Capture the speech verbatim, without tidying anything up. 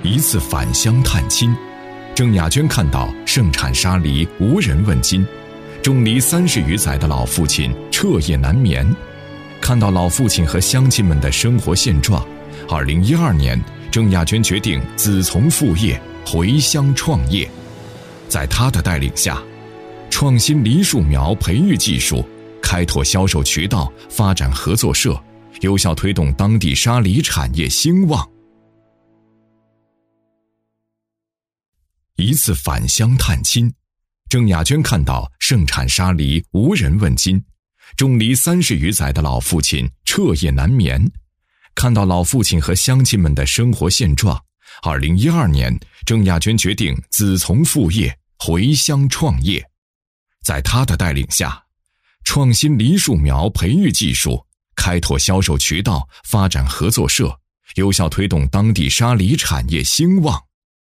一次返乡探亲，郑雅娟看到盛产沙梨无人问津，种梨三十余载的老父亲彻夜难眠。看到老父亲和乡亲们的生活现状，二零一二年，郑雅娟决定子从父业，回乡创业。在她的带领下，创新梨树苗培育技术，开拓销售渠道，发展合作社，有效推动当地沙梨产业兴旺。一次返乡探亲，郑雅娟看到盛产沙梨无人问津，种梨三十余载的老父亲彻夜难眠。看到老父亲和乡亲们的生活现状，二零一二年，郑雅娟决定子从父业，回乡创业。在她的带领下，创新梨树苗培育技术，开拓销售渠道，发展合作社，有效推动当地沙梨产业兴旺。